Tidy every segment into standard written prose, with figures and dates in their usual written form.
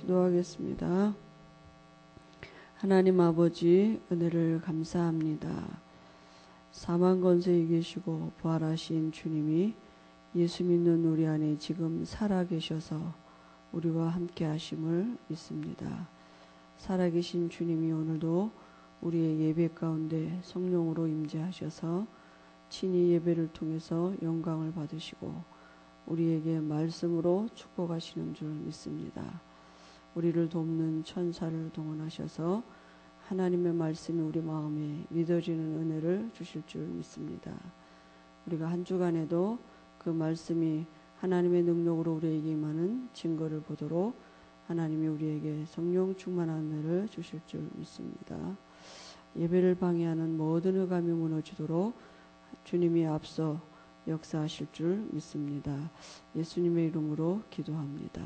기도하겠습니다. 하나님 아버지, 은혜를 감사합니다. 사망 권세에 계시고 부활하신 주님이 예수 믿는 우리 안에 지금 살아계셔서 우리와 함께 하심을 믿습니다. 살아계신 주님이 오늘도 우리의 예배 가운데 성령으로 임재하셔서 친히 예배를 통해서 영광을 받으시고 우리에게 말씀으로 축복하시는 줄 믿습니다. 우리를 돕는 천사를 동원하셔서 하나님의 말씀이 우리 마음에 믿어지는 은혜를 주실 줄 믿습니다. 우리가 한 주간에도 그 말씀이 하나님의 능력으로 우리에게 임하는 증거를 보도록 하나님이 우리에게 성령 충만한 은혜를 주실 줄 믿습니다. 예배를 방해하는 모든 흑암이 무너지도록 주님이 앞서 역사하실 줄 믿습니다. 예수님의 이름으로 기도합니다.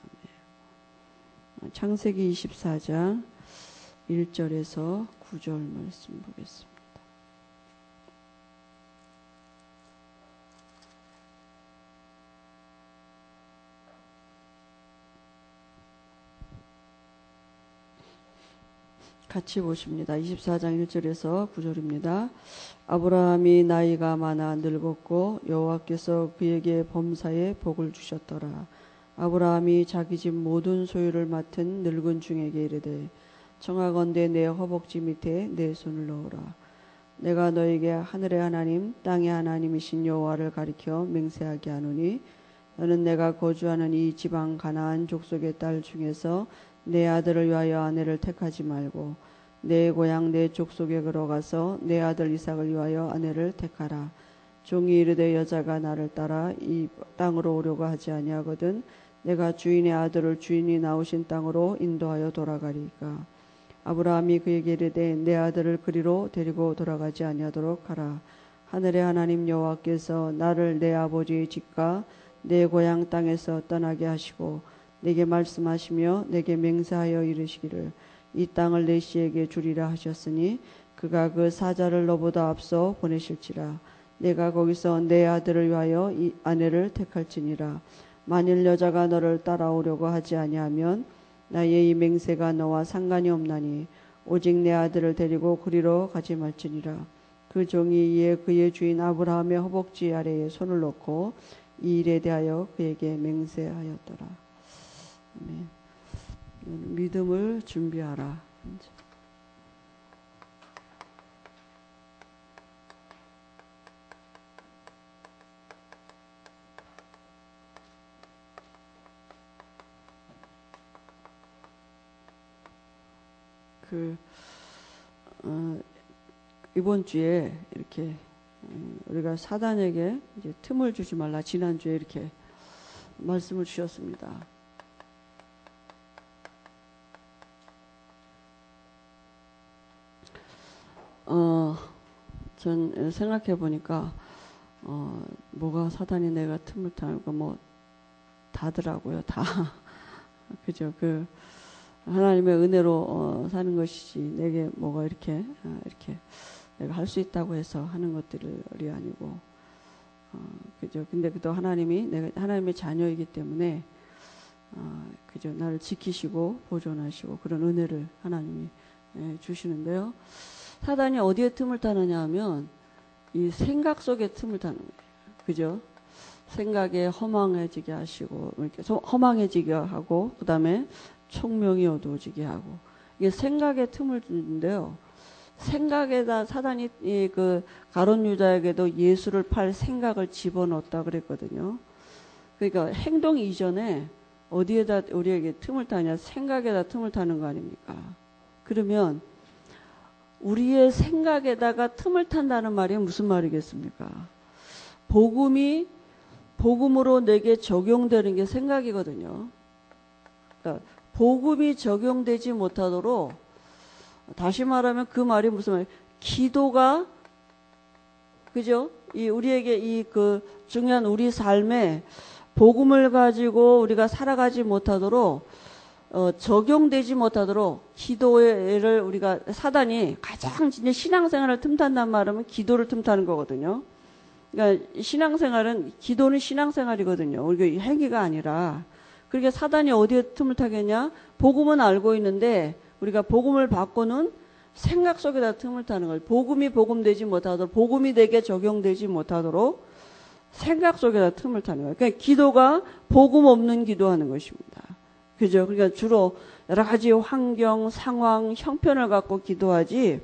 아멘. 창세기 24장 1절에서 9절 말씀 보겠습니다. 같이 보십니다. 24장 1절에서 9절입니다. 아브라함이 나이가 많아 늙었고 여호와께서 그에게 범사에 복을 주셨더라. 아브라함이 자기 집 모든 소유를 맡은 늙은 중에게 이르되 청하건대 내 허벅지 밑에 내 손을 넣으라. 내가 너에게 하늘의 하나님 땅의 하나님이신 여호와를 가리켜 맹세하게 하노니 너는 내가 거주하는 이 지방 가나안 족속의 딸 중에서 내 아들을 위하여 아내를 택하지 말고 내 고향 내 족속에 걸어가서 내 아들 이삭을 위하여 아내를 택하라. 종이 이르되 여자가 나를 따라 이 땅으로 오려고 하지 아니하거든 내가 주인의 아들을 주인이 나오신 땅으로 인도하여 돌아가리까. 아브라함이 그에게 이르되 내 아들을 그리로 데리고 돌아가지 아니하도록 하라. 하늘의 하나님 여호와께서 나를 내 아버지의 집과 내 고향 땅에서 떠나게 하시고 내게 말씀하시며 내게 맹세하여 이르시기를 이 땅을 내 씨에게 주리라 하셨으니 그가 그 사자를 너보다 앞서 보내실지라. 내가 거기서 내 아들을 위하여 이 아내를 택할지니라. 만일 여자가 너를 따라오려고 하지 아니하면 나의 이 맹세가 너와 상관이 없나니 오직 내 아들을 데리고 그리로 가지 말지니라. 그 종이 이에 그의 주인 아브라함의 허벅지 아래에 손을 놓고 이 일에 대하여 그에게 맹세하였더라. 아멘. 믿음을 준비하라. 이번 주에 이렇게 우리가 사단에게 이제 틈을 주지 말라. 지난주에 이렇게 말씀을 주셨습니다. 전 생각해 보니까 뭐가 사단이 내가 틈을 타고 뭐 다더라고요. 다 그죠. 그 하나님의 은혜로 사는 것이지 내게 뭐가 이렇게 내가 할 수 있다고 해서 하는 것들이 아니고 그죠. 근데 또 하나님이 내가 하나님의 자녀이기 때문에 그죠. 나를 지키시고 보존하시고 그런 은혜를 하나님이 주시는데요. 사단이 어디에 틈을 타느냐 하면 이 생각 속에 틈을 타는 거예요. 그죠? 생각에 허망해지게 하시고 이렇게 허망해지게 하고 그 다음에 총명이 어두워지게 하고 이게 생각에 틈을 주는데요. 생각에다 사단이 그 가룟 유다에게도 예수를 팔 생각을 집어넣었다 그랬거든요. 그러니까 행동 이전에 어디에다 우리에게 틈을 타냐? 생각에다 틈을 타는 거 아닙니까? 그러면 우리의 생각에다가 틈을 탄다는 말이 무슨 말이겠습니까? 복음으로 내게 적용되는 게 생각이거든요. 그러니까 복음이 적용되지 못하도록 다시 말하면 그 말이 무슨 말이에요? 기도가 그죠? 우리에게 그 중요한 우리 삶에 복음을 가지고 우리가 살아가지 못하도록 적용되지 못하도록 기도를 우리가 사단이 가장 진짜 신앙생활을 틈탄단 말하면 기도를 틈타는 거거든요. 그러니까 기도는 신앙생활이거든요. 우리가 행위가 아니라 그러니까 사단이 어디에 틈을 타겠냐? 복음은 알고 있는데 우리가 복음을 받고는 생각 속에다 틈을 타는 거예요. 복음이 복음되지 못하도록, 복음이 내게 적용되지 못하도록 생각 속에다 틈을 타는 거예요. 그러니까 기도가 복음 없는 기도하는 것입니다. 그죠? 그러니까 주로 여러 가지 환경, 상황, 형편을 갖고 기도하지,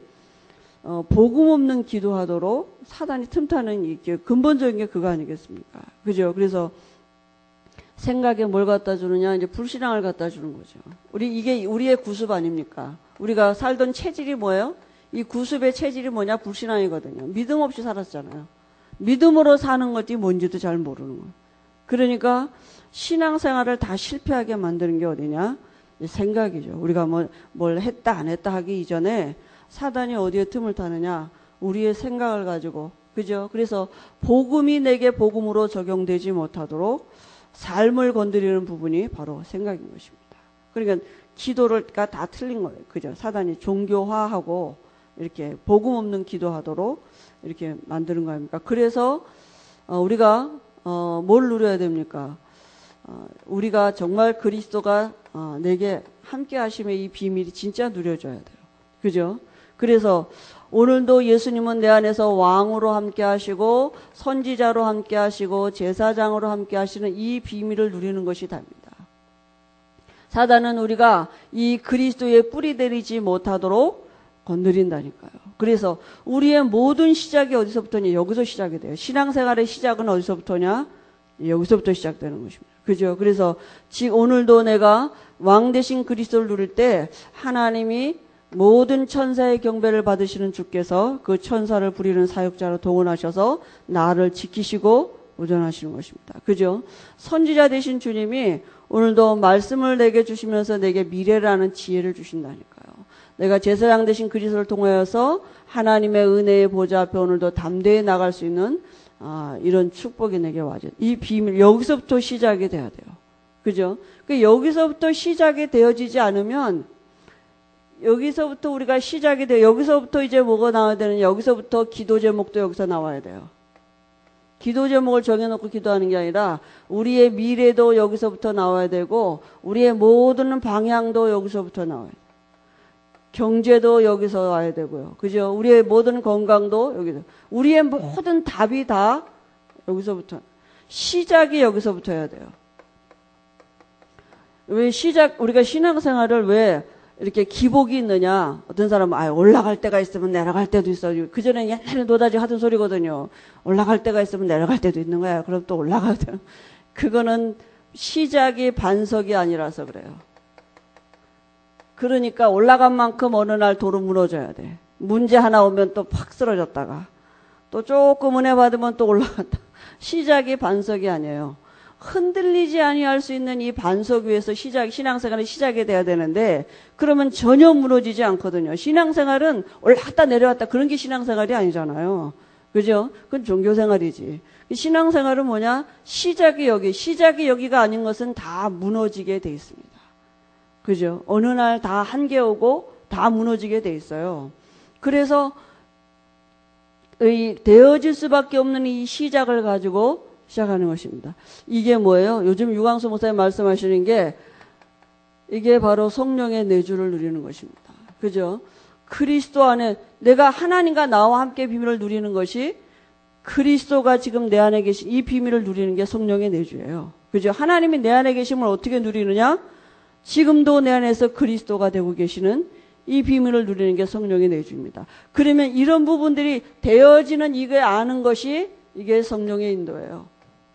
복음 없는 기도하도록 사단이 틈타는 이게 근본적인 게 그거 아니겠습니까? 그죠? 그래서 생각에 뭘 갖다 주느냐? 이제 불신앙을 갖다 주는 거죠. 이게 우리의 구습 아닙니까? 우리가 살던 체질이 뭐예요? 이 구습의 체질이 뭐냐? 불신앙이거든요. 믿음 없이 살았잖아요. 믿음으로 사는 것이 뭔지도 잘 모르는 거예요. 그러니까 신앙생활을 다 실패하게 만드는 게 어디냐? 생각이죠. 우리가 뭘 했다 안 했다 하기 이전에 사단이 어디에 틈을 타느냐? 우리의 생각을 가지고, 그죠? 그래서 복음이 내게 복음으로 적용되지 못하도록 삶을 건드리는 부분이 바로 생각인 것입니다. 그러니까 기도가 다 틀린 거예요. 그죠? 사단이 종교화하고 이렇게 복음 없는 기도하도록 이렇게 만드는 거 아닙니까? 그래서 우리가 뭘 누려야 됩니까? 우리가 정말 그리스도가 내게 함께 하심의 이 비밀이 진짜 누려져야 돼요. 그죠? 그래서 오늘도 예수님은 내 안에서 왕으로 함께 하시고 선지자로 함께 하시고 제사장으로 함께 하시는 이 비밀을 누리는 것이 답니다. 사단은 우리가 이 그리스도의 뿌리 내리지 못하도록 건드린다니까요. 그래서 우리의 모든 시작이 어디서부터냐? 여기서 시작이 돼요. 신앙생활의 시작은 어디서부터냐? 여기서부터 시작되는 것입니다. 그죠? 그래서 오늘도 내가 왕 대신 그리스도를 누릴 때 하나님이 모든 천사의 경배를 받으시는 주께서 그 천사를 부리는 사역자로 동원하셔서 나를 지키시고 보존하시는 것입니다. 그죠? 선지자 되신 주님이 오늘도 말씀을 내게 주시면서 내게 미래라는 지혜를 주신다니까요. 내가 제사장 되신 그리스도를 통하여서 하나님의 은혜의 보좌 앞에 오늘도 담대히 나갈 수 있는 이런 축복이 내게 와죠. 이 비밀 여기서부터 시작이 돼야 돼요. 그죠? 여기서부터 시작이 되어지지 않으면 여기서부터 우리가 시작이 돼요. 여기서부터 이제 뭐가 나와야 되느냐? 여기서부터 기도 제목도 여기서 나와야 돼요. 기도 제목을 정해놓고 기도하는 게 아니라 우리의 미래도 여기서부터 나와야 되고 우리의 모든 방향도 여기서부터 나와야 돼요. 경제도 여기서 와야 되고요. 그죠? 우리의 모든 건강도 여기서. 우리의 모든 답이 다 여기서부터. 시작이 여기서부터 해야 돼요. 우리가 신앙생활을 왜 이렇게 기복이 있느냐? 어떤 사람은 올라갈 때가 있으면 내려갈 때도 있어요. 그전에 옛날에 노다지 하던 소리거든요. 올라갈 때가 있으면 내려갈 때도 있는 거야. 그럼 또 올라가야 돼요. 그거는 시작이 반석이 아니라서 그래요. 그러니까 올라간 만큼 어느 날 도로 무너져야 돼. 문제 하나 오면 또 팍 쓰러졌다가 또 조금 은혜 받으면 또 올라갔다. 시작이 반석이 아니에요. 흔들리지 아니할 수 있는 이 반석 위에서 신앙생활이 시작이 돼야 되는데 그러면 전혀 무너지지 않거든요. 신앙생활은 올라갔다 내려왔다 그런 게 신앙생활이 아니잖아요. 그죠? 그건 종교생활이지. 신앙생활은 뭐냐? 시작이 여기가 아닌 것은 다 무너지게 돼 있습니다. 그죠? 어느 날 다 한계 오고 다 무너지게 돼 있어요. 그래서 되어질 수밖에 없는 이 시작을 가지고 시작하는 것입니다. 이게 뭐예요? 요즘 유광수 목사님 말씀하시는 게 이게 바로 성령의 내주를 누리는 것입니다. 그죠? 그리스도 안에 내가 하나님과 나와 함께 비밀을 누리는 것이 그리스도가 지금 내 안에 계신 이 비밀을 누리는 게 성령의 내주예요. 그죠? 하나님이 내 안에 계심을 어떻게 누리느냐? 지금도 내 안에서 그리스도가 되고 계시는 이 비밀을 누리는 게 성령의 내주입니다. 그러면 이런 부분들이 되어지는 이게 아는 것이 이게 성령의 인도예요.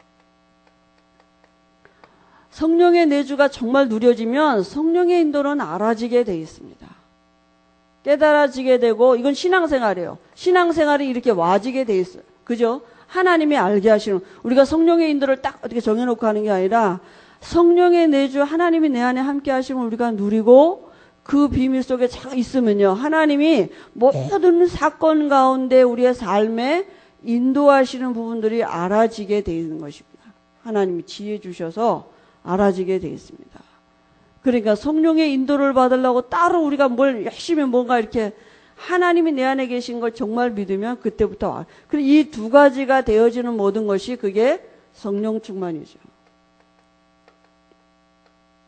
성령의 내주가 정말 누려지면 성령의 인도는 알아지게 돼 있습니다. 깨달아지게 되고 이건 신앙생활이에요. 신앙생활이 이렇게 와지게 돼 있어요. 그죠? 하나님이 알게 하시는 우리가 성령의 인도를 딱 어떻게 정해놓고 하는 게 아니라 성령의 내주 하나님이 내 안에 함께 하시면 우리가 누리고 그 비밀 속에 있으면요. 하나님이 모든 사건 가운데 우리의 삶에 인도하시는 부분들이 알아지게 돼 있는 것입니다. 하나님이 지혜 주셔서 알아지게 돼 있습니다. 그러니까 성령의 인도를 받으려고 따로 우리가 뭘 열심히 뭔가 이렇게 하나님이 내 안에 계신 걸 정말 믿으면 그때부터 와. 그리고 이 두 가지가 되어지는 모든 것이 그게 성령 충만이죠.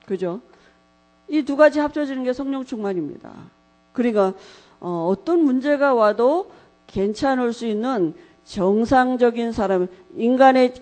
그죠? 이 두 가지 합쳐지는 게 성령 충만입니다. 그러니까 어떤 문제가 와도 괜찮을 수 있는 정상적인 사람, 인간의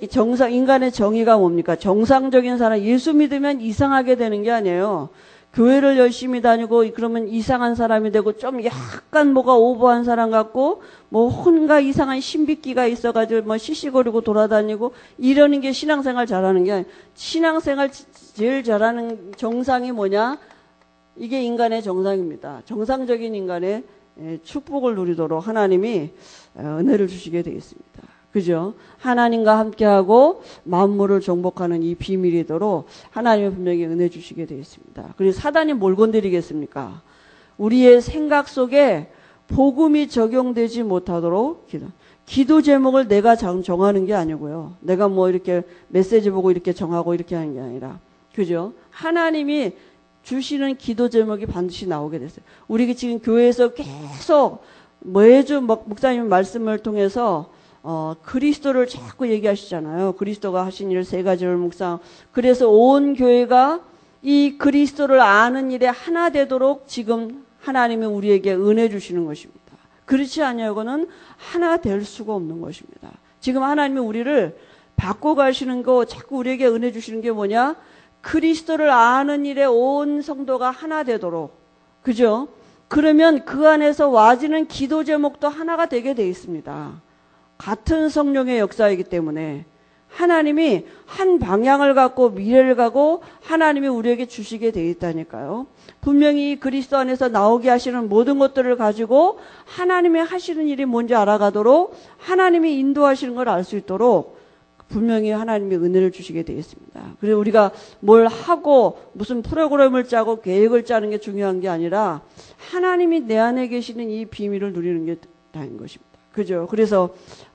정의가 뭡니까? 정상적인 사람, 예수 믿으면 이상하게 되는 게 아니에요. 교회를 열심히 다니고 그러면 이상한 사람이 되고 좀 약간 뭐가 오버한 사람 같고 뭐 혼가 이상한 신비기가 있어가지고 뭐 시시거리고 돌아다니고 이러는 게 신앙생활 잘하는 게 아니에요. 신앙생활 제일 잘하는 정상이 뭐냐? 이게 인간의 정상입니다. 정상적인 인간의 축복을 누리도록 하나님이 은혜를 주시게 되어 있습니다. 그죠? 하나님과 함께하고 만물을 정복하는 이 비밀이도록 하나님이 분명히 은혜 주시게 되어 있습니다. 그래서 사단이 뭘 건드리겠습니까? 우리의 생각 속에 복음이 적용되지 못하도록 기도 제목을 내가 정하는 게 아니고요. 내가 뭐 이렇게 메시지 보고 이렇게 정하고 이렇게 하는 게 아니라, 그죠? 하나님이 주시는 기도 제목이 반드시 나오게 됐어요. 우리 지금 교회에서 계속 매주 목사님 말씀을 통해서 그리스도를 자꾸 얘기하시잖아요. 그리스도가 하신 일 세 가지를 묵상. 그래서 온 교회가 이 그리스도를 아는 일에 하나 되도록 지금 하나님이 우리에게 은혜 주시는 것입니다. 그렇지 아니하고는 하나 될 수가 없는 것입니다. 지금 하나님이 우리를 바꿔가시는 거, 자꾸 우리에게 은혜 주시는 게 뭐냐? 그리스도를 아는 일에 온 성도가 하나 되도록. 그죠? 그러면 그 안에서 와지는 기도 제목도 하나가 되게 돼 있습니다. 같은 성령의 역사이기 때문에 하나님이 한 방향을 갖고 미래를 가고 하나님이 우리에게 주시게 돼 있다니까요. 분명히 그리스도 안에서 나오게 하시는 모든 것들을 가지고 하나님이 하시는 일이 뭔지 알아가도록 하나님이 인도하시는 걸 알 수 있도록 분명히 하나님이 은혜를 주시게 되어 있습니다. 그래서 우리가 뭘 하고 무슨 프로그램을 짜고 계획을 짜는 게 중요한 게 아니라 하나님이 내 안에 계시는 이 비밀을 누리는 게 다인 것입니다. 그죠? 그래서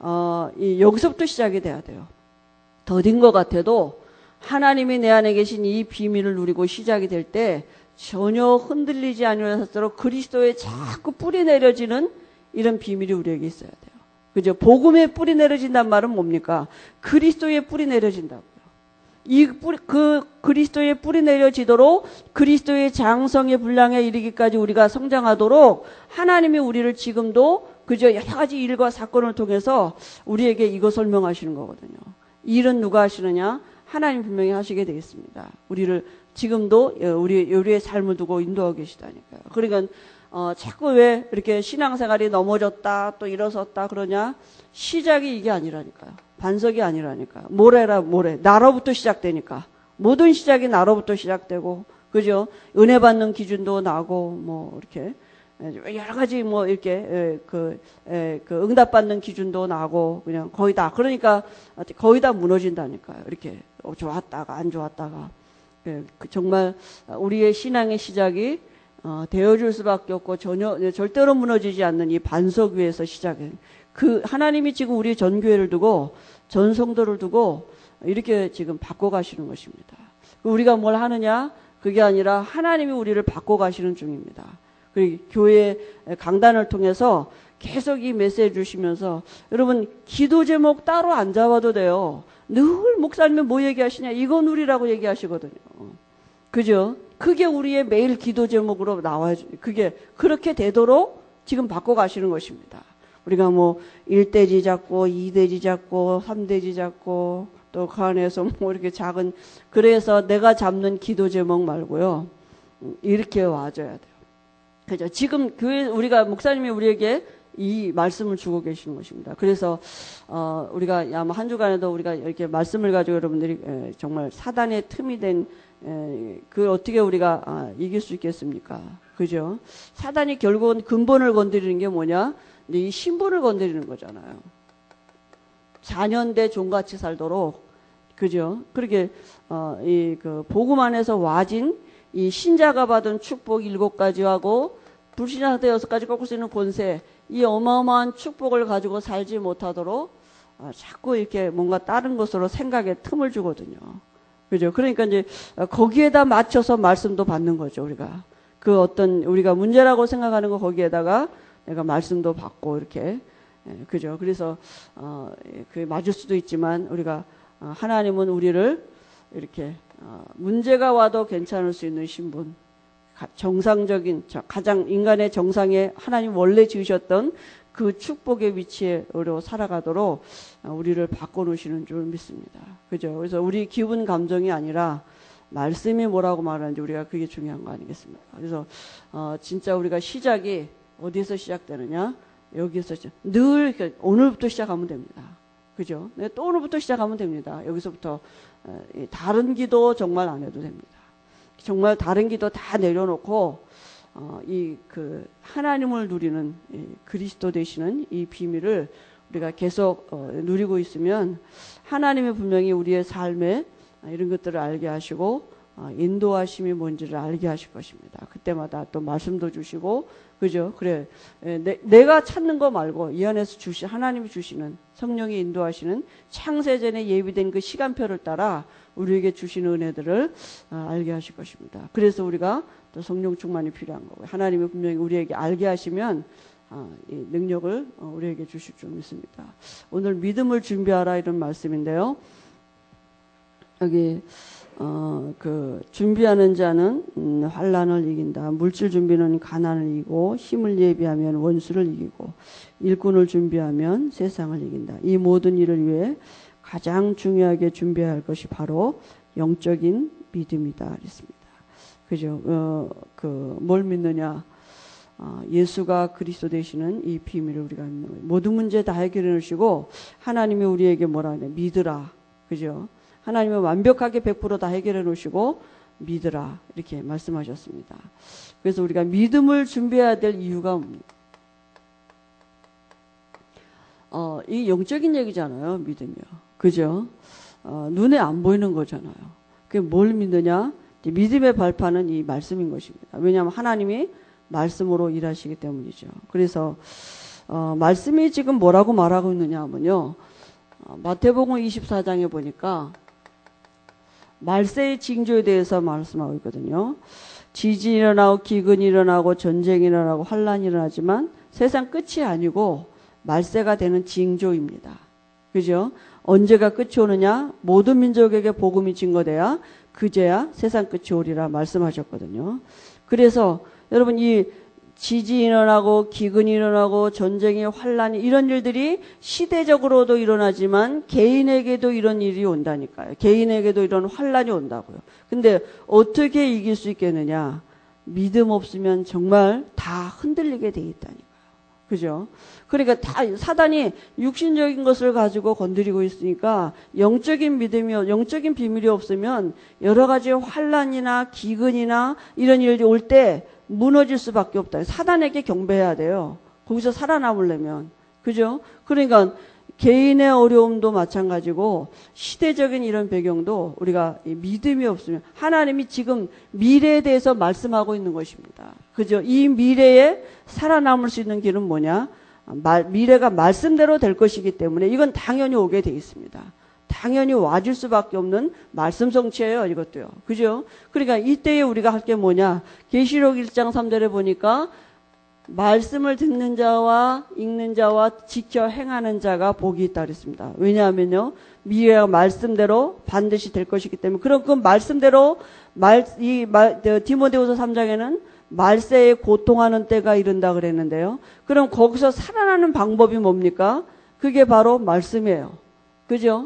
여기서부터 시작이 돼야 돼요. 더딘 것 같아도 하나님이 내 안에 계신 이 비밀을 누리고 시작이 될 때 전혀 흔들리지 않으면서도록 그리스도에 자꾸 뿌리 내려지는 이런 비밀이 우리에게 있어야 돼요. 그죠? 복음에 뿌리 내려진단 말은 뭡니까? 그리스도에 뿌리 내려진다고요. 그리스도에 뿌리 내려지도록 그리스도의 장성의 분량에 이르기까지 우리가 성장하도록 하나님이 우리를 지금도 그저 여러 가지 일과 사건을 통해서 우리에게 이거 설명하시는 거거든요. 이 일은 누가 하시느냐? 하나님 분명히 하시게 되겠습니다. 우리를 지금도 우리의 삶을 두고 인도하고 계시다니까요. 그러니까 자꾸 왜 이렇게 신앙생활이 넘어졌다 또 일어섰다 그러냐? 시작이 이게 아니라니까요. 반석이 아니라니까요. 모래라 모래. 나로부터 시작되니까. 모든 시작이 나로부터 시작되고, 그죠? 은혜 받는 기준도 나고, 뭐 이렇게 여러 가지 뭐 이렇게 그 응답 받는 기준도 나고 그냥 거의 다. 그러니까 거의 다 무너진다니까요. 이렇게 좋았다가 안 좋았다가 정말 우리의 신앙의 시작이 되어줄 수밖에 없고 절대로 무너지지 않는 이 반석 위에서 시작해. 하나님이 지금 우리 전 교회를 두고 전 성도를 두고 이렇게 지금 바꿔가시는 것입니다. 우리가 뭘 하느냐? 그게 아니라 하나님이 우리를 바꿔가시는 중입니다. 그리고 교회 강단을 통해서 계속 이 메시지 주시면서 여러분 기도 제목 따로 안 잡아도 돼요. 늘 목사님이 뭐 얘기하시냐? 이거 누리라고 얘기하시거든요. 그죠? 그게 우리의 매일 기도 제목으로 나와야죠. 그게 그렇게 되도록 지금 바꿔가시는 것입니다. 우리가 뭐 1대지 잡고 2대지 잡고 3대지 잡고 또 그 안에서 뭐 이렇게 작은 그래서 내가 잡는 기도 제목 말고요. 이렇게 와줘야 돼요. 그죠? 지금 교회 우리가 목사님이 우리에게 이 말씀을 주고 계시는 것입니다. 그래서 우리가 아마 한 주간에도 우리가 이렇게 말씀을 가지고 여러분들이 정말 사단의 틈이 된 그 어떻게 우리가 이길 수 있겠습니까? 그죠? 사단이 결국은 근본을 건드리는 게 뭐냐? 이 신분을 건드리는 거잖아요. 4년대 종같이 살도록, 그죠? 그렇게 그 복음 안에서 와진 이 신자가 받은 축복 7가지하고 불신자 상태 6가지 꺾을 수 있는 권세, 이 어마어마한 축복을 가지고 살지 못하도록 자꾸 이렇게 뭔가 다른 것으로 생각에 틈을 주거든요. 그죠? 그러니까 이제 거기에다 맞춰서 말씀도 받는 거죠, 우리가. 그 어떤 우리가 문제라고 생각하는 거 거기에다가 내가 말씀도 받고 이렇게. 그죠? 그래서 그게 맞을 수도 있지만 우리가 하나님은 우리를 이렇게 문제가 와도 괜찮을 수 있는 신분, 정상적인 가장 인간의 정상에 하나님 원래 지으셨던 그 축복의 위치로 살아가도록 우리를 바꿔놓으시는 줄 믿습니다. 그죠? 그래서 우리 기분 감정이 아니라 말씀이 뭐라고 말하는지 우리가 그게 중요한 거 아니겠습니까? 그래서 진짜 우리가 시작이 어디에서 시작되느냐? 여기에서 늘 오늘부터 시작하면 됩니다. 그죠? 네, 또 오늘부터 시작하면 됩니다. 여기서부터 다른 기도 정말 안 해도 됩니다. 정말 다른 기도 다 내려놓고 하나님을 누리는 그리스도 되시는 이 비밀을 우리가 계속 누리고 있으면 하나님이 분명히 우리의 삶에 이런 것들을 알게 하시고 인도하심이 뭔지를 알게 하실 것입니다. 그때마다 또 말씀도 주시고, 그죠? 그래, 내가 찾는 거 말고 이 안에서 하나님이 주시는 성령이 인도하시는 창세전에 예비된 그 시간표를 따라 우리에게 주시는 은혜들을 알게 하실 것입니다. 그래서 우리가 또 성령 충만이 필요한 거고요. 하나님이 분명히 우리에게 알게 하시면 이 능력을 우리에게 주실 줄 믿습니다. 오늘 믿음을 준비하라 이런 말씀인데요. 여기 준비하는 자는 환난을 이긴다. 물질 준비는 가난을 이기고 힘을 예비하면 원수를 이기고 일꾼을 준비하면 세상을 이긴다. 이 모든 일을 위해 가장 중요하게 준비해야 할 것이 바로 영적인 믿음이다. 그랬습니다. 그죠? 뭘 믿느냐? 예수가 그리스도 되시는 이 비밀을 우리가 믿는 거예요. 모든 문제 다 해결해 놓으시고 하나님이 우리에게 뭐라 하냐? 믿으라. 그죠? 하나님은 완벽하게 100% 다 해결해 놓으시고 믿으라 이렇게 말씀하셨습니다. 그래서 우리가 믿음을 준비해야 될 이유가 이 영적인 얘기잖아요. 믿음이요. 그죠? 눈에 안 보이는 거잖아요. 그게 뭘 믿느냐? 믿음의 발판은 이 말씀인 것입니다. 왜냐하면 하나님이 말씀으로 일하시기 때문이죠. 그래서 말씀이 지금 뭐라고 말하고 있느냐 하면요. 마태복음 24장에 보니까 말세의 징조에 대해서 말씀하고 있거든요. 지진이 일어나고 기근이 일어나고 전쟁이 일어나고 환란이 일어나지만 세상 끝이 아니고 말세가 되는 징조입니다. 그죠? 언제가 끝이 오느냐? 모든 민족에게 복음이 증거돼야 그제야 세상 끝이 오리라 말씀하셨거든요. 그래서 여러분 이 지진이 일어나고 기근이 일어나고 전쟁이 환란이 이런 일들이 시대적으로도 일어나지만 개인에게도 이런 일이 온다니까요. 개인에게도 이런 환란이 온다고요. 근데 어떻게 이길 수 있겠느냐? 믿음 없으면 정말 다 흔들리게 돼 있다니까요. 그죠? 그러니까 다 사단이 육신적인 것을 가지고 건드리고 있으니까 영적인 비밀이 없으면 여러 가지 환란이나 기근이나 이런 일이 올 때 무너질 수밖에 없다. 사단에게 경배해야 돼요. 거기서 살아남으려면. 그죠? 그러니까 개인의 어려움도 마찬가지고 시대적인 이런 배경도 우리가 믿음이 없으면 하나님이 지금 미래에 대해서 말씀하고 있는 것입니다. 그죠? 이 미래에 살아남을 수 있는 길은 뭐냐? 미래가 말씀대로 될 것이기 때문에 이건 당연히 오게 돼 있습니다. 당연히 와줄 수밖에 없는 말씀 성취예요. 이것도요. 그죠? 그러니까 이때에 우리가 할 게 뭐냐? 계시록 1장 3절에 보니까 말씀을 듣는 자와 읽는 자와 지켜 행하는 자가 복이 있다 그랬습니다. 왜냐하면요. 미래가 말씀대로 반드시 될 것이기 때문에 그럼 그 말씀대로 디모데후서 3장에는 말세에 고통하는 때가 이른다 그랬는데요. 그럼 거기서 살아나는 방법이 뭡니까? 그게 바로 말씀이에요. 그죠?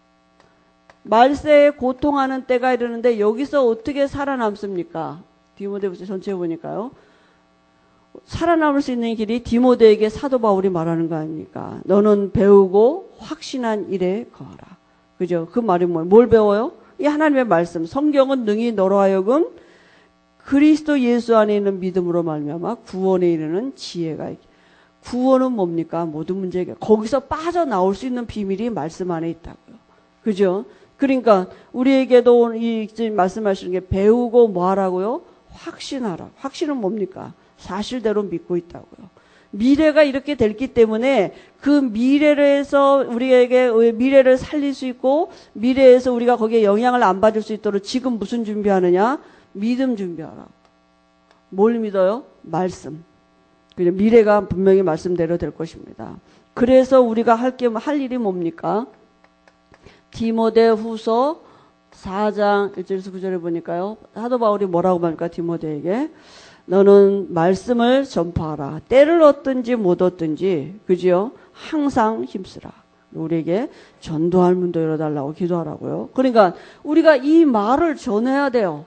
말세에 고통하는 때가 이르는데 여기서 어떻게 살아남습니까? 디모데후서 전체 보니까요. 살아남을 수 있는 길이 디모데에게 사도 바울이 말하는 거 아닙니까? 너는 배우고 확신한 일에 거하라. 그죠? 그 말이 뭐예요? 뭘 배워요? 이 하나님의 말씀. 성경은 능히 너로 하여금 그리스도 예수 안에 있는 믿음으로 말미암아 구원에 이르는 지혜가 있게. 구원은 뭡니까? 모든 문제가 거기서 빠져나올 수 있는 비밀이 말씀 안에 있다고요. 그죠? 그러니까 우리에게도 이 말씀하시는 게 배우고 뭐 하라고요? 확신하라. 확신은 뭡니까? 사실대로 믿고 있다고요. 미래가 이렇게 됐기 때문에 그 미래에서 우리에게 미래를 살릴 수 있고 미래에서 우리가 거기에 영향을 안 받을 수 있도록 지금 무슨 준비하느냐? 믿음 준비하라. 뭘 믿어요? 말씀. 미래가 분명히 말씀대로 될 것입니다. 그래서 우리가 할 일이 뭡니까? 디모데후서 4장 1절에서 9절에 보니까요. 사도 바울이 뭐라고 합니까? 디모데에게 너는 말씀을 전파하라. 때를 얻든지 못 얻든지 그지요? 항상 힘쓰라. 우리에게 전도할 문도 열어달라고 기도하라고요. 그러니까 우리가 이 말을 전해야 돼요.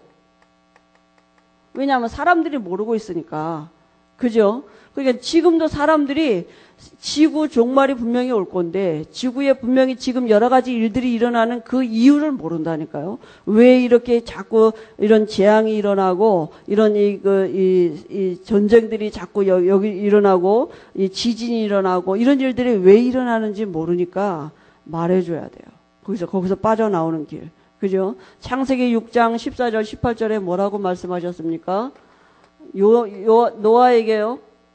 왜냐하면 사람들이 모르고 있으니까. 그죠? 그러니까 지금도 사람들이 지구 종말이 분명히 올 건데 지구에 분명히 지금 여러 가지 일들이 일어나는 그 이유를 모른다니까요. 왜 이렇게 자꾸 이런 재앙이 일어나고 이런 이 전쟁들이 자꾸 여기 일어나고 이 지진이 일어나고 이런 일들이 왜 일어나는지 모르니까 말해줘야 돼요. 거기서 빠져나오는 길. 그죠? 창세기 6장 14절 18절에 뭐라고 말씀하셨습니까? 노아에게요.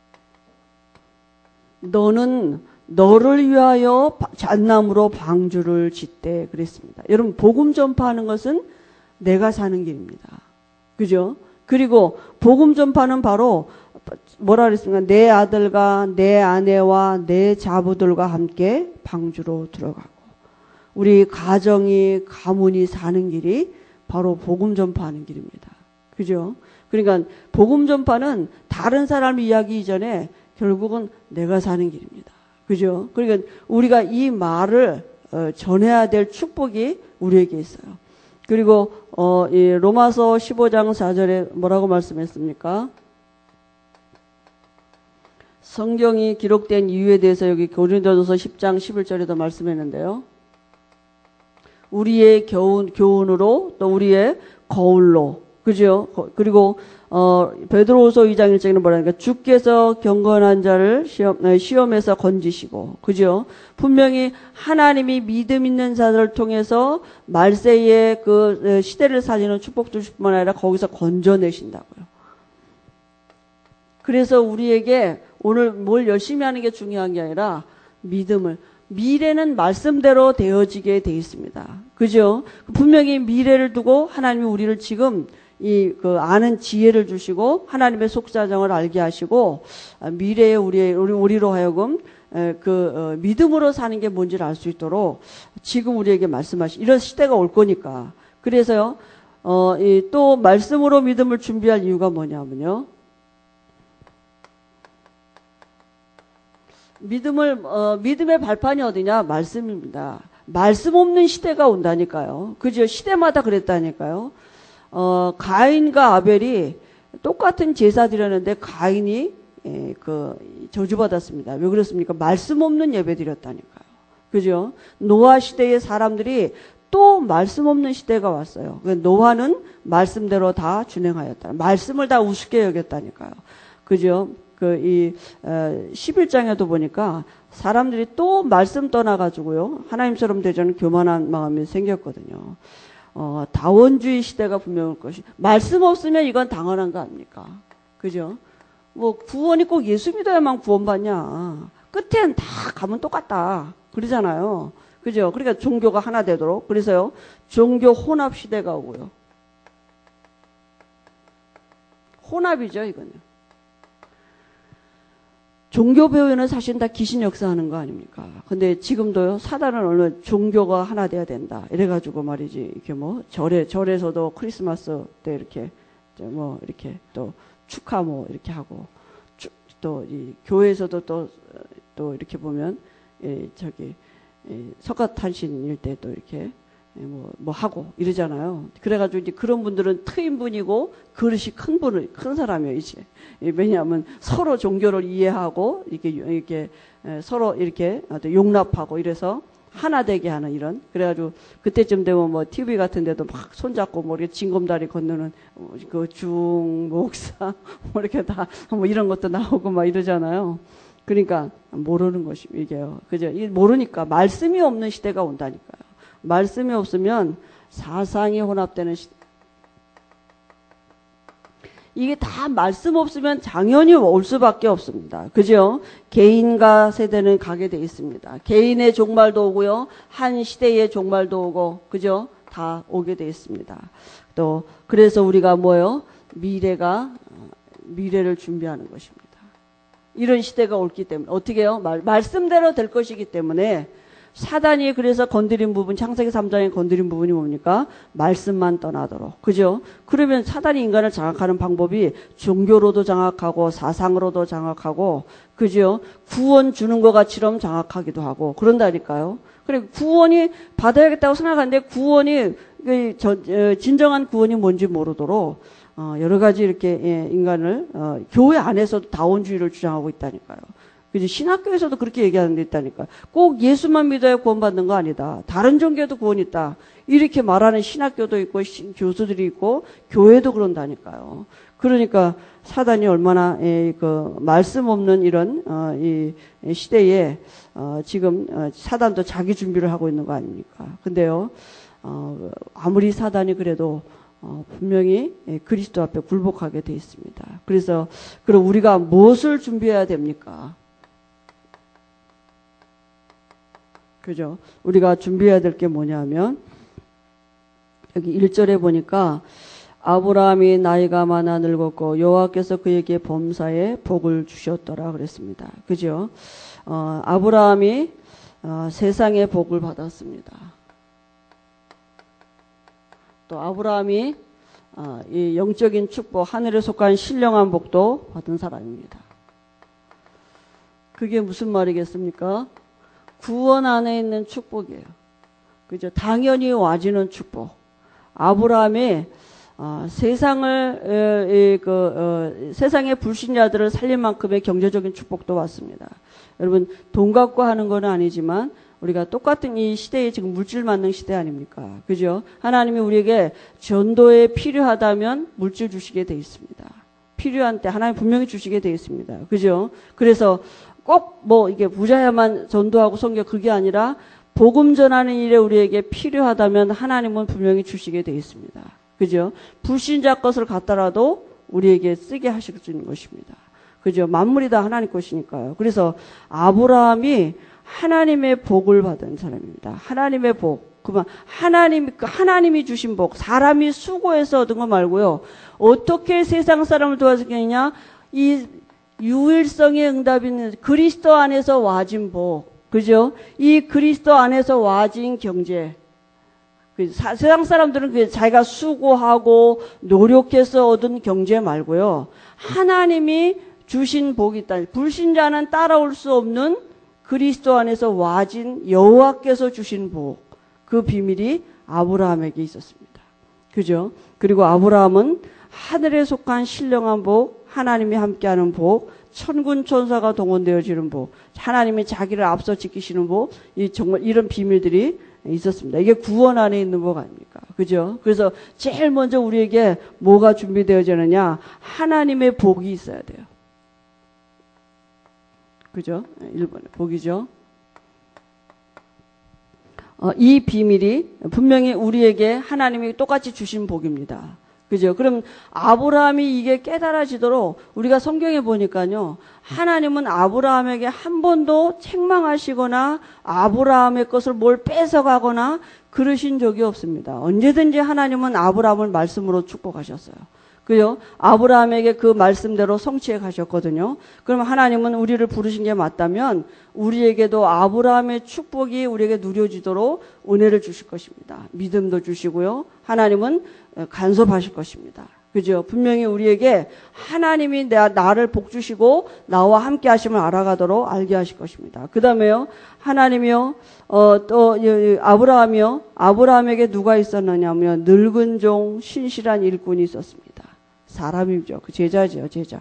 너는 너를 위하여 잣나무로 방주를 짓되 그랬습니다. 여러분 복음 전파하는 것은 내가 사는 길입니다. 그죠? 그리고 복음 전파는 바로 뭐라 그랬습니까? 내 아들과 내 아내와 내 자부들과 함께 방주로 들어가고 우리 가정이 가문이 사는 길이 바로 복음 전파하는 길입니다. 그죠? 그러니까 복음 전파는 다른 사람 이야기 이전에 결국은 내가 사는 길입니다. 그죠? 그러니까 우리가 이 말을 전해야 될 축복이 우리에게 있어요. 그리고 이 로마서 15장 4절에 뭐라고 말씀했습니까? 성경이 기록된 이유에 대해서 여기 고린도전서 10장 11절에도 말씀했는데요. 우리의 교훈으로 또 우리의 거울로 그죠? 그리고 베드로후서 2장 1절에는 뭐라니까 주께서 경건한 자를 시험에서 건지시고 그죠? 분명히 하나님이 믿음 있는 자들을 통해서 말세의 그 시대를 살리는 축복 주실 뿐만 아니라 거기서 건져내신다고요. 그래서 우리에게 오늘 뭘 열심히 하는 게 중요한 게 아니라 믿음을 미래는 말씀대로 되어지게 돼 있습니다. 그죠? 분명히 미래를 두고 하나님이 우리를 지금 아는 지혜를 주시고 하나님의 속사정을 알게 하시고 미래에 우리로 하여금 믿음으로 사는 게 뭔지를 알 수 있도록 지금 우리에게 이런 시대가 올 거니까. 그래서요, 또 말씀으로 믿음을 준비할 이유가 뭐냐면요. 믿음의 발판이 어디냐? 말씀입니다. 말씀 없는 시대가 온다니까요. 그죠? 시대마다 그랬다니까요. 가인과 아벨이 똑같은 제사 드렸는데 가인이 저주받았습니다. 왜 그렇습니까? 말씀 없는 예배 드렸다니까요. 그죠? 노아 시대의 사람들이 또 말씀 없는 시대가 왔어요. 노아는 말씀대로 다 준행하였다. 말씀을 다 우습게 여겼다니까요. 그죠? 11장에도 보니까 사람들이 또 말씀 떠나가지고요. 하나님처럼 되자는 교만한 마음이 생겼거든요. 다원주의 시대가 분명 올 것이. 말씀 없으면 이건 당연한 거 아닙니까? 그죠? 구원이 꼭 예수 믿어야만 구원받냐. 끝엔 다 가면 똑같다. 그러잖아요. 그죠? 그러니까 종교가 하나 되도록. 그래서요, 종교 혼합 시대가 오고요. 혼합이죠, 이거는. 종교 배우에는 사실 다 귀신 역사하는 거 아닙니까? 근데 지금도요, 사단은 얼마나 종교가 하나 돼야 된다. 이래가지고 말이지, 이렇게 절에서도 크리스마스 때 이렇게 또 축하 이렇게 하고, 또 이 교회에서도 또 이렇게 보면, 석가탄신일 때 또 이렇게 하고 이러잖아요. 그래가지고 이제 그런 분들은 트인 분이고 그릇이 큰 사람이에요, 이제. 왜냐하면 서로 종교를 이해하고 이렇게 서로 이렇게 용납하고 이래서 하나 되게 하는 이런. 그래가지고 그때쯤 되면 TV 같은 데도 막 손잡고 이렇게 징검다리 건너는 그 중 목사 이렇게 다 이런 것도 나오고 막 이러잖아요. 그러니까 모르는 것이 이게요. 그죠? 모르니까 말씀이 없는 시대가 온다니까요. 말씀이 없으면 사상이 혼합되는 시대. 이게 다 말씀 없으면 당연히 올 수밖에 없습니다. 그죠? 개인과 세대는 가게 돼 있습니다. 개인의 종말도 오고요. 한 시대의 종말도 오고, 그죠? 다 오게 돼 있습니다. 또, 그래서 우리가 미래를 준비하는 것입니다. 이런 시대가 올기 때문에, 어떻게 해요? 말씀대로 될 것이기 때문에, 사단이 그래서 건드린 부분, 창세기 3장에 건드린 부분이 뭡니까? 말씀만 떠나도록. 그죠? 그러면 사단이 인간을 장악하는 방법이 종교로도 장악하고 사상으로도 장악하고, 그죠? 구원 주는 것 같이럼 장악하기도 하고 그런다니까요. 그래, 구원이 받아야겠다고 생각하는데 구원이 진정한 구원이 뭔지 모르도록 여러 가지 이렇게 인간을 교회 안에서도 다원주의를 주장하고 있다니까요. 그지? 신학교에서도 그렇게 얘기하는 데 있다니까요. 꼭 예수만 믿어야 구원받는 거 아니다. 다른 종교도 구원 있다. 이렇게 말하는 신학교도 있고 교수들이 있고 교회도 그런다니까요. 그러니까 사단이 얼마나 그 말씀 없는 이런 이 시대에 지금 사단도 자기 준비를 하고 있는 거 아닙니까? 근데요, 아무리 사단이 그래도 분명히 그리스도 앞에 굴복하게 돼 있습니다. 그래서 그럼 우리가 무엇을 준비해야 됩니까? 그죠? 우리가 준비해야 될 게 뭐냐면 여기 1절에 보니까 아브라함이 나이가 많아 늙었고 여호와께서 그에게 범사에 복을 주셨더라 그랬습니다. 그죠? 아브라함이 세상의 복을 받았습니다. 또 아브라함이 이 영적인 축복, 하늘에 속한 신령한 복도 받은 사람입니다. 그게 무슨 말이겠습니까? 구원 안에 있는 축복이에요. 그죠? 당연히 와지는 축복. 아브라함이 세상의 불신자들을 살릴 만큼의 경제적인 축복도 받습니다. 여러분, 돈 갖고 하는 건 아니지만 우리가 똑같은 이 시대에 지금 물질 만능 시대 아닙니까? 그죠? 하나님이 우리에게 전도에 필요하다면 물질 주시게 돼 있습니다. 필요한 때 하나님 분명히 주시게 돼 있습니다. 그죠? 그래서 꼭 이게 부자야만 전도하고 선교 그게 아니라 복음 전하는 일에 우리에게 필요하다면 하나님은 분명히 주시게 돼 있습니다. 그죠? 불신자 것을 갖다라도 우리에게 쓰게 하실 수 있는 것입니다. 그죠? 만물이 다 하나님 것이니까요. 그래서 아브라함이 하나님의 복을 받은 사람입니다. 하나님의 복. 그만 하나님이 주신 복. 사람이 수고해서 얻은 거 말고요. 어떻게 세상 사람을 도와주겠느냐? 이 유일성의 응답인 그리스도 안에서 와진 복. 그죠? 이 그리스도 안에서 와진 경제. 세상 사람들은 자기가 수고하고 노력해서 얻은 경제 말고요. 하나님이 주신 복이 있다. 불신자는 따라올 수 없는 그리스도 안에서 와진 여호와께서 주신 복. 그 비밀이 아브라함에게 있었습니다. 그죠? 그리고 아브라함은 하늘에 속한 신령한 복, 하나님이 함께하는 복, 천군 천사가 동원되어지는 복, 하나님이 자기를 앞서 지키시는 복, 정말 이런 비밀들이 있었습니다. 이게 구원 안에 있는 복 아닙니까? 그죠? 그래서 제일 먼저 우리에게 뭐가 준비되어지느냐? 하나님의 복이 있어야 돼요. 그죠? 1번에 복이죠. 이 비밀이 분명히 우리에게 하나님이 똑같이 주신 복입니다. 그죠? 그럼 아브라함이 이게 깨달아지도록 우리가 성경에 보니까요. 하나님은 아브라함에게 한 번도 책망하시거나 아브라함의 것을 뭘 뺏어가거나 그러신 적이 없습니다. 언제든지 하나님은 아브라함을 말씀으로 축복하셨어요. 그죠? 아브라함에게 그 말씀대로 성취해 가셨거든요. 그러면 하나님은 우리를 부르신 게 맞다면 우리에게도 아브라함의 축복이 우리에게 누려지도록 은혜를 주실 것입니다. 믿음도 주시고요. 하나님은 간섭하실 것입니다. 그죠? 분명히 우리에게 하나님이 나를 복 주시고 나와 함께 하심을 알아가도록 알게 하실 것입니다. 그 다음에요. 하나님이요. 또 아브라함이요. 아브라함에게 누가 있었느냐면 늙은 종 신실한 일꾼이 있었습니다. 사람이죠. 그 제자죠. 제자.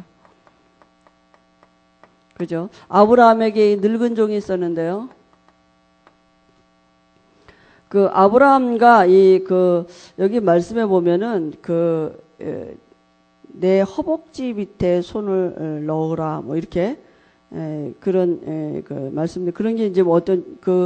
그죠? 아브라함에게 늙은 종이 있었는데요. 그 아브라함과 여기 말씀에 보면은 내 허벅지 밑에 손을 넣으라 뭐 이렇게 그런 그 말씀들 그런 게 이제 뭐 어떤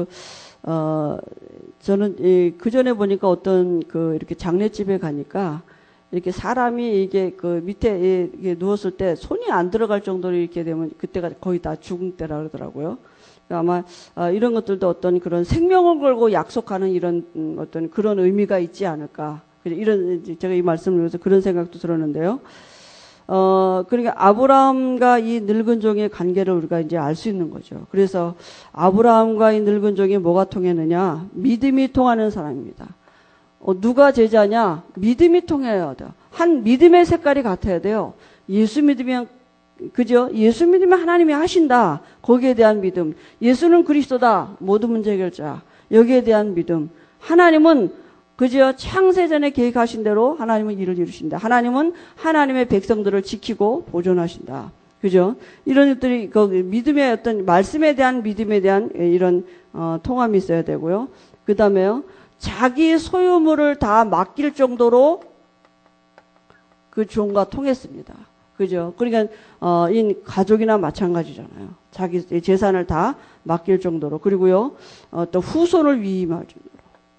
저는 그 전에 보니까 어떤 이렇게 장례집에 가니까 이렇게 사람이 이게 그 밑에 이게 누웠을 때 손이 안 들어갈 정도로 이렇게 되면 그때가 거의 다 죽은 때라 그러더라고요. 아마 이런 것들도 어떤 그런 생명을 걸고 약속하는 이런 어떤 그런 의미가 있지 않을까. 이런 제가 이 말씀을 위해서 그런 생각도 들었는데요. 그러니까 아브라함과 이 늙은 종의 관계를 우리가 이제 알 수 있는 거죠. 그래서 아브라함과 이 늙은 종이 뭐가 통했느냐? 믿음이 통하는 사람입니다. 누가 제자냐? 믿음이 통해야 돼요. 한 믿음의 색깔이 같아야 돼요. 예수 믿으면, 그죠? 예수 믿으면 하나님이 하신다. 거기에 대한 믿음. 예수는 그리스도다. 모든 문제 해결자. 여기에 대한 믿음. 하나님은 그저 창세전에 계획하신 대로 하나님은 일을 이루신다. 하나님은 하나님의 백성들을 지키고 보존하신다. 그죠? 이런 것들이 그 믿음의 어떤 말씀에 대한 믿음에 대한 이런 통함이 있어야 되고요. 그 다음에요. 자기 소유물을 다 맡길 정도로 그 종과 통했습니다. 그죠? 그러니까 이 가족이나 마찬가지잖아요. 자기 재산을 다 맡길 정도로. 그리고요. 또 후손을 위임할 정도로.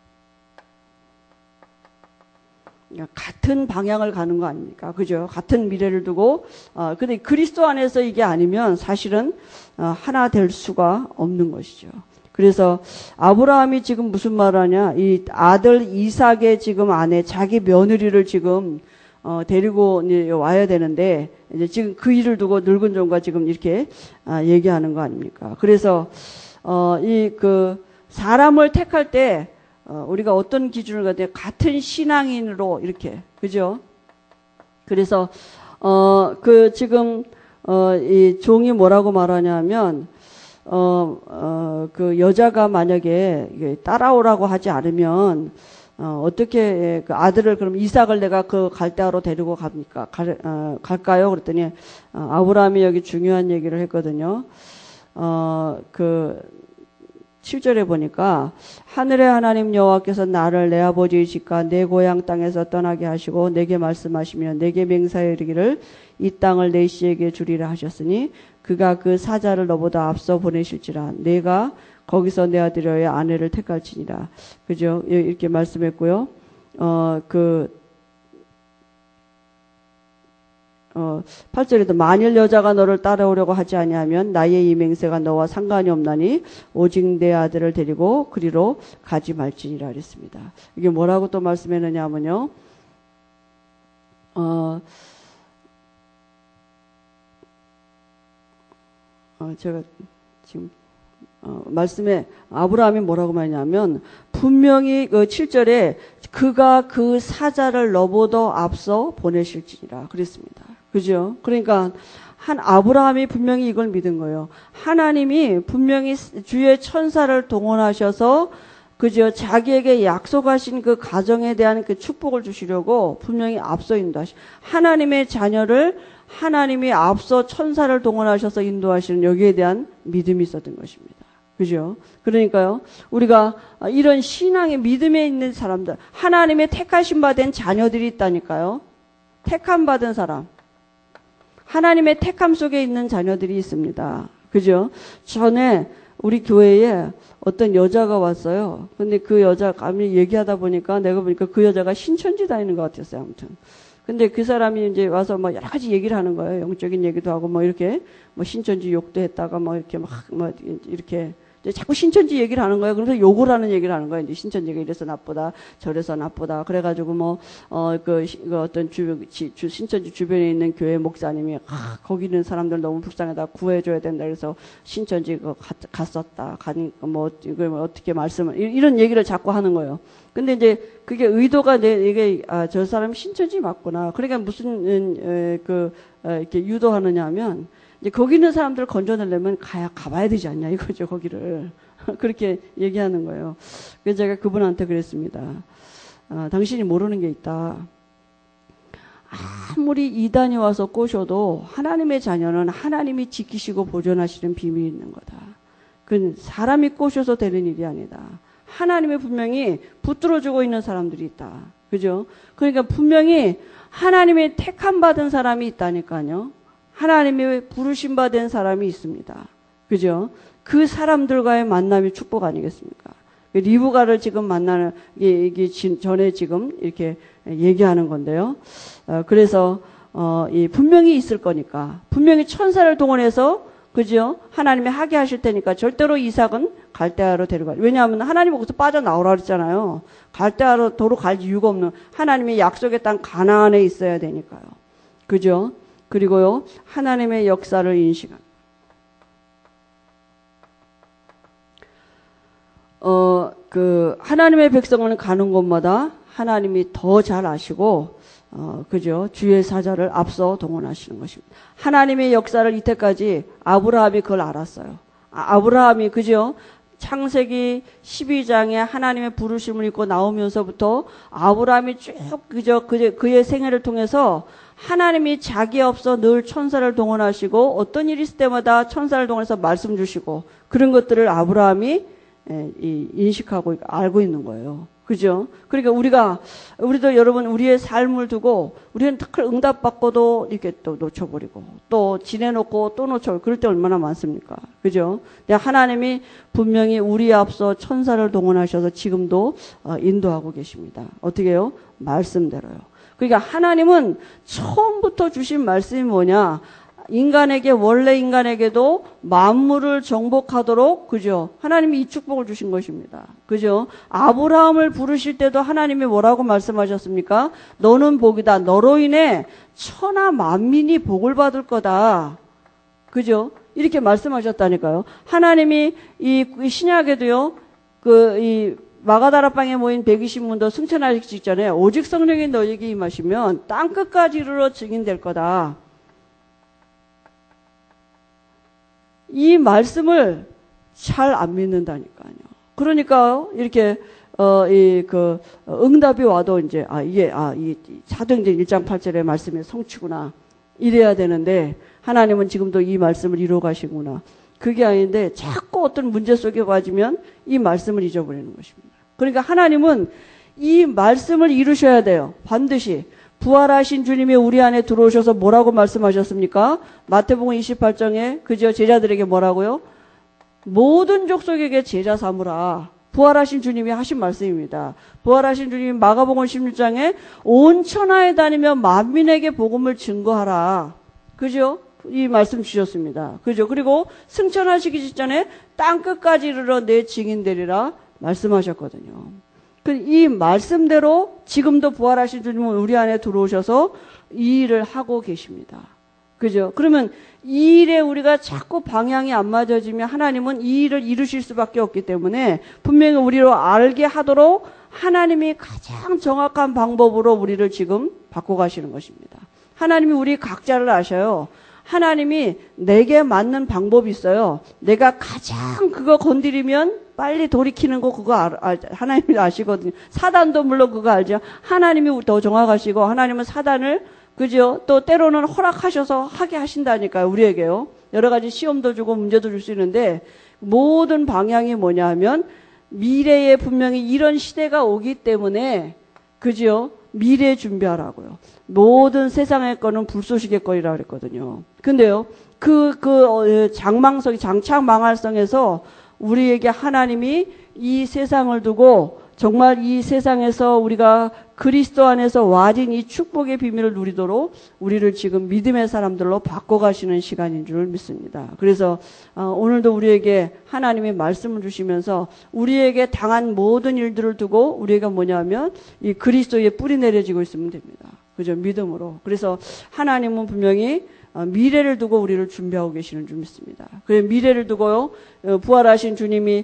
같은 방향을 가는 거 아닙니까? 그죠? 같은 미래를 두고, 근데 그리스도 안에서 이게 아니면 사실은, 하나 될 수가 없는 것이죠. 그래서 아브라함이 지금 무슨 말을 하냐? 이 아들 이삭의 지금 아내, 자기 며느리를 지금, 데리고 와야 되는데, 이제 지금 그 일을 두고 늙은 종과 지금 이렇게, 얘기하는 거 아닙니까? 그래서, 사람을 택할 때, 우리가 어떤 기준을 가지고 같은 신앙인으로 이렇게 그죠? 그래서 이 종이 뭐라고 말하냐면 그 여자가 만약에 따라오라고 하지 않으면 어떻게 그 아들을 그럼 이삭을 내가 그 갈대아로 데리고 갑니까? 갈까요? 그랬더니 아브라함이 여기 중요한 얘기를 했거든요. 7절에 보니까 하늘의 하나님 여호와께서 나를 내 아버지의 집과 내 고향 땅에서 떠나게 하시고 내게 말씀하시며 내게 맹세하여 이르기를 이 땅을 내 씨에게 주리라 하셨으니 그가 그 사자를 너보다 앞서 보내실지라 내가 거기서 내 아들의 아내를 택할지니라. 그죠? 이렇게 말씀했고요. 8절에도 만일 여자가 너를 따라오려고 하지 아니하면 나의 이 맹세가 너와 상관이 없나니 오직 내 아들을 데리고 그리로 가지 말지니라 그랬습니다. 이게 뭐라고 또 말씀했느냐 하면요. 제가 지금 말씀에 아브라함이 뭐라고 말하냐면 분명히 그 7절에 그가 그 사자를 너보다 앞서 보내실지니라 그랬습니다. 그죠? 그러니까 아브라함이 분명히 이걸 믿은 거예요. 하나님이 분명히 주의 천사를 동원하셔서 그죠? 자기에게 약속하신 그 가정에 대한 그 축복을 주시려고 분명히 앞서 인도하시. 하나님의 자녀를 하나님이 앞서 천사를 동원하셔서 인도하시는 여기에 대한 믿음이 있었던 것입니다. 그죠? 그러니까요, 우리가 이런 신앙의 믿음에 있는 사람들, 하나님의 택하신 바 된 자녀들이 있다니까요. 택함 받은 사람. 하나님의 택함 속에 있는 자녀들이 있습니다. 그죠? 전에 우리 교회에 어떤 여자가 왔어요. 근데 그 여자, 감히 얘기하다 보니까 내가 보니까 그 여자가 신천지 다니는 것 같았어요. 아무튼. 근데 그 사람이 이제 와서 뭐 여러 가지 얘기를 하는 거예요. 영적인 얘기도 하고 뭐 이렇게 뭐 신천지 욕도 했다가 뭐 이렇게 막 뭐 이렇게 자꾸 신천지 얘기를 하는 거예요. 그래서 욕을 하는 얘기를 하는 거예요. 이제 신천지가 이래서 나쁘다, 저래서 나쁘다. 그래가지고 어떤 신천지 주변에 있는 교회 목사님이, 거기 있는 사람들 너무 불쌍하다. 구해줘야 된다. 그래서 신천지 갔었다. 이걸 어떻게 이런 얘기를 자꾸 하는 거예요. 근데 이제 그게 의도가 저 사람이 신천지 맞구나. 그러니까 무슨, 이렇게 유도하느냐 하면, 이제 거기 있는 사람들을 건져내려면 가봐야 되지 않냐 이거죠, 거기를. 그렇게 얘기하는 거예요. 그래서 제가 그분한테 그랬습니다. 당신이 모르는 게 있다. 아무리 이단이 와서 꼬셔도 하나님의 자녀는 하나님이 지키시고 보존하시는 비밀이 있는 거다. 그건 사람이 꼬셔서 되는 일이 아니다. 하나님이 분명히 붙들어주고 있는 사람들이 있다. 그죠? 그러니까 분명히 하나님의 택함 받은 사람이 있다니까요. 하나님의 부르심 받은 사람이 있습니다. 그죠? 그 사람들과의 만남이 축복 아니겠습니까? 리브가를 지금 만나는, 이게 전에 지금 이렇게 얘기하는 건데요. 그래서, 분명히 있을 거니까, 분명히 천사를 동원해서, 그죠? 하나님이 하게 하실 테니까 절대로 이삭은 갈대아로 데려가요. 왜냐하면 하나님이 거기서 빠져나오라 그랬잖아요. 갈대아로 도로 갈 이유가 없는, 하나님이 약속의 땅 가나안에 있어야 되니까요. 그죠? 그리고요, 하나님의 역사를 인식합니다. 하나님의 백성은 가는 곳마다 하나님이 더 잘 아시고, 그죠? 주의 사자를 앞서 동원하시는 것입니다. 하나님의 역사를 이때까지 아브라함이 그걸 알았어요. 아브라함이, 그죠? 창세기 12장에 하나님의 부르심을 입고 나오면서부터 아브라함이 쭉, 그죠? 그의 생애를 통해서 하나님이 자기 앞서 늘 천사를 동원하시고 어떤 일이 있을 때마다 천사를 동원해서 말씀 주시고 그런 것들을 아브라함이 인식하고 알고 있는 거예요. 그죠? 그러니까 우리도 여러분 우리의 삶을 두고 우리는 특히 응답받고도 이렇게 또 놓쳐버리고 또 지내놓고 또 놓쳐버리고 그럴 때 얼마나 많습니까? 그죠? 근데 하나님이 분명히 우리 앞서 천사를 동원하셔서 지금도 인도하고 계십니다. 어떻게 해요? 말씀대로요. 그러니까 하나님은 처음부터 주신 말씀이 뭐냐? 원래 인간에게도 만물을 정복하도록, 그죠? 하나님이 이 축복을 주신 것입니다. 그죠? 아브라함을 부르실 때도 하나님이 뭐라고 말씀하셨습니까? 너는 복이다. 너로 인해 천하 만민이 복을 받을 거다. 그죠? 이렇게 말씀하셨다니까요. 하나님이 이 신약에도요, 이 마가다락방에 모인 120문도 승천하시기 직전에 오직 성령이 너에게 임하시면 땅끝까지 이르러 증인될 거다. 이 말씀을 잘 안 믿는다니까요. 그러니까 이렇게 응답이 와도 이제 이 사도행전 1장 8절의 말씀의 성취구나 이래야 되는데 하나님은 지금도 이 말씀을 이루어 가시구나. 그게 아닌데 자꾸 어떤 문제 속에 빠지면 이 말씀을 잊어버리는 것입니다. 그러니까 하나님은 이 말씀을 이루셔야 돼요. 반드시. 부활하신 주님이 우리 안에 들어오셔서 뭐라고 말씀하셨습니까? 마태복음 28장에 그저 제자들에게 뭐라고요? 모든 족속에게 제자 삼으라. 부활하신 주님이 하신 말씀입니다. 부활하신 주님이 마가복음 16장에 온 천하에 다니며 만민에게 복음을 증거하라. 그죠? 이 말씀 주셨습니다. 그죠? 그리고 승천하시기 직전에 땅끝까지 이르러 내 증인되리라 말씀하셨거든요. 이 말씀대로 지금도 부활하신 주님은 우리 안에 들어오셔서 이 일을 하고 계십니다. 그죠? 그러면 이 일에 우리가 자꾸 방향이 안 맞아지면 하나님은 이 일을 이루실 수밖에 없기 때문에 분명히 우리로 알게 하도록 하나님이 가장 정확한 방법으로 우리를 지금 바꿔가시는 것입니다. 하나님이 우리 각자를 아셔요. 하나님이 내게 맞는 방법이 있어요. 내가 가장 그거 건드리면 빨리 돌이키는 거 그거 하나님이 아시거든요. 사단도 물론 그거 알죠. 하나님이 더 정확하시고 하나님은 사단을 그죠? 또 때로는 허락하셔서 하게 하신다니까요. 우리에게요. 여러 가지 시험도 주고 문제도 줄 수 있는데 모든 방향이 뭐냐 하면 미래에 분명히 이런 시대가 오기 때문에 그죠? 미래 준비하라고요. 모든 세상의 거는 불쏘시개 거리라 그랬거든요. 근데요, 장창 망할성에서 우리에게 하나님이 이 세상을 두고 정말 이 세상에서 우리가 그리스도 안에서 와진 이 축복의 비밀을 누리도록 우리를 지금 믿음의 사람들로 바꿔가시는 시간인 줄 믿습니다. 그래서 오늘도 우리에게 하나님이 말씀을 주시면서 우리에게 당한 모든 일들을 두고 우리가 뭐냐면 이 그리스도의 뿌리 내려지고 있으면 됩니다. 그죠? 믿음으로. 그래서 하나님은 분명히 미래를 두고 우리를 준비하고 계시는 줄 믿습니다. 그래서 미래를 두고요, 부활하신 주님이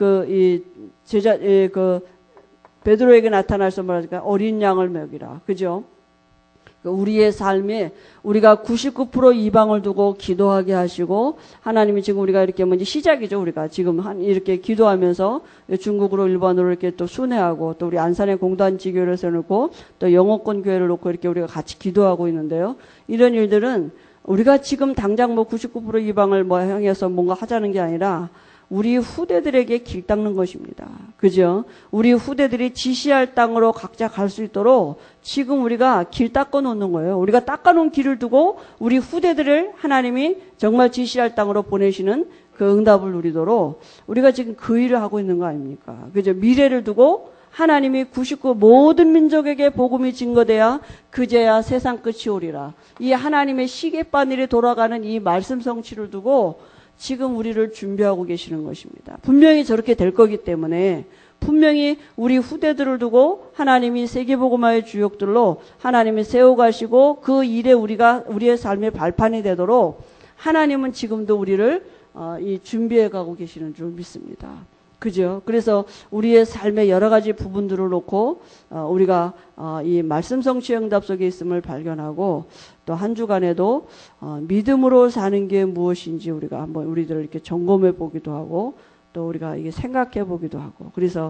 베드로에게 나타나서 말하니까 어린 양을 먹이라. 그죠? 우리의 삶에 우리가 99% 이방을 두고 기도하게 하시고 하나님이 지금 우리가 이렇게 먼저 시작이죠. 우리가 지금 이렇게 기도하면서 중국으로 일본으로 이렇게 또 순회하고 또 우리 안산에 공단지교를 세워놓고 또 영어권 교회를 놓고 이렇게 우리가 같이 기도하고 있는데요. 이런 일들은 우리가 지금 당장 99% 이방을 향해서 뭔가 하자는 게 아니라 우리 후대들에게 길 닦는 것입니다. 그죠? 우리 후대들이 지시할 땅으로 각자 갈 수 있도록 지금 우리가 길 닦아 놓는 거예요. 우리가 닦아 놓은 길을 두고 우리 후대들을 하나님이 정말 지시할 땅으로 보내시는 그 응답을 누리도록 우리가 지금 그 일을 하고 있는 거 아닙니까? 그죠? 미래를 두고 하나님이 99 모든 민족에게 복음이 증거돼야 그제야 세상 끝이 오리라. 이 하나님의 시계바늘이 돌아가는 이 말씀 성취를 두고 지금 우리를 준비하고 계시는 것입니다. 분명히 저렇게 될 거기 때문에 분명히 우리 후대들을 두고 하나님이 세계복음화의 주역들로 하나님이 세워가시고 그 일에 우리의 삶의 발판이 되도록 하나님은 지금도 우리를 준비해 가고 계시는 줄 믿습니다. 그죠? 그래서 우리의 삶의 여러 가지 부분들을 놓고 우리가 이 말씀 성취 응답 속에 있음을 발견하고 또 한 주간에도 믿음으로 사는 게 무엇인지 우리가 한번 우리들 이렇게 점검해 보기도 하고 또 우리가 이게 생각해 보기도 하고 그래서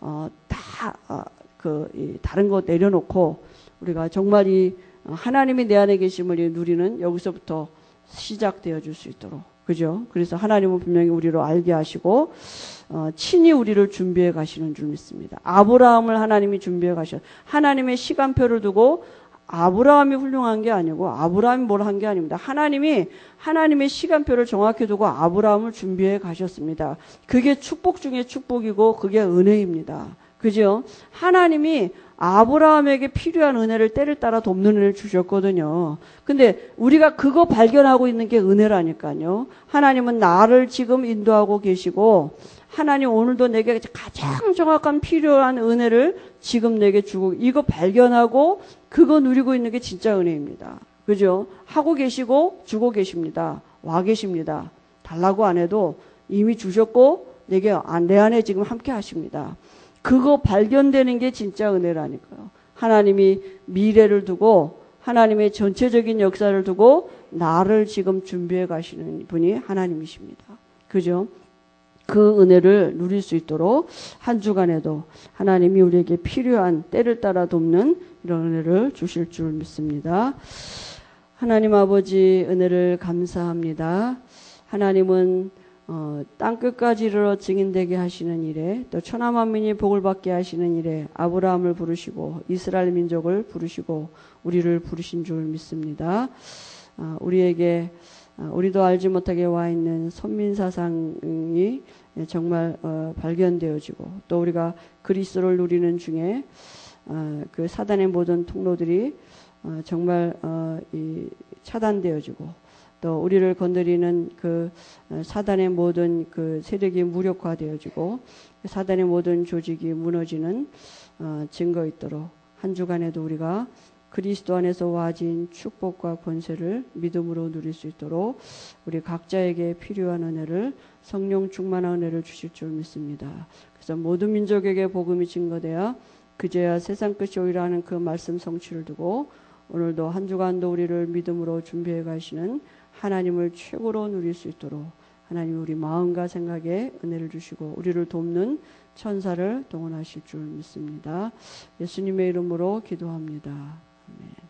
다른 거 내려놓고 우리가 정말 이 하나님이 내 안에 계심을 누리는 여기서부터 시작되어 줄 수 있도록 그죠? 그래서 하나님은 분명히 우리로 알게 하시고 친히 우리를 준비해 가시는 줄 믿습니다. 아브라함을 하나님이 준비해 가셔. 하나님의 시간표를 두고 아브라함이 훌륭한 게 아니고 아브라함이 뭘 한 게 아닙니다. 하나님이 하나님의 시간표를 정확히 두고 아브라함을 준비해 가셨습니다. 그게 축복 중에 축복이고 그게 은혜입니다. 그죠? 하나님이 아브라함에게 필요한 은혜를 때를 따라 돕는 은혜를 주셨거든요. 근데 우리가 그거 발견하고 있는 게 은혜라니까요. 하나님은 나를 지금 인도하고 계시고 하나님 오늘도 내게 가장 정확한 필요한 은혜를 지금 내게 주고 이거 발견하고 그거 누리고 있는 게 진짜 은혜입니다. 그죠? 하고 계시고 주고 계십니다. 와 계십니다. 달라고 안 해도 이미 주셨고 내 안에 지금 함께 하십니다. 그거 발견되는 게 진짜 은혜라니까요. 하나님이 미래를 두고 하나님의 전체적인 역사를 두고 나를 지금 준비해 가시는 분이 하나님이십니다. 그죠? 그 은혜를 누릴 수 있도록 한 주간에도 하나님이 우리에게 필요한 때를 따라 돕는 이런 은혜를 주실 줄 믿습니다. 하나님 아버지 은혜를 감사합니다. 하나님은 땅끝까지 이르러 증인되게 하시는 일에 또 천하만민이 복을 받게 하시는 일에 아브라함을 부르시고 이스라엘 민족을 부르시고 우리를 부르신 줄 믿습니다. 우리에게 우리도 알지 못하게 와 있는 선민사상이 정말 발견되어지고 또 우리가 그리스도를 누리는 중에 그 사단의 모든 통로들이 정말 차단되어지고 또 우리를 건드리는 그 사단의 모든 그 세력이 무력화되어지고 사단의 모든 조직이 무너지는 증거 있도록 한 주간에도 우리가 그리스도 안에서 와진 축복과 권세를 믿음으로 누릴 수 있도록 우리 각자에게 필요한 은혜를 성령 충만한 은혜를 주실 줄 믿습니다. 그래서 모든 민족에게 복음이 증거되어 그제야 세상 끝이 오리라 하는 그 말씀 성취를 두고 오늘도 한 주간도 우리를 믿음으로 준비해 가시는 하나님을 최고로 누릴 수 있도록 하나님 우리 마음과 생각에 은혜를 주시고 우리를 돕는 천사를 동원하실 줄 믿습니다. 예수님의 이름으로 기도합니다. 아멘.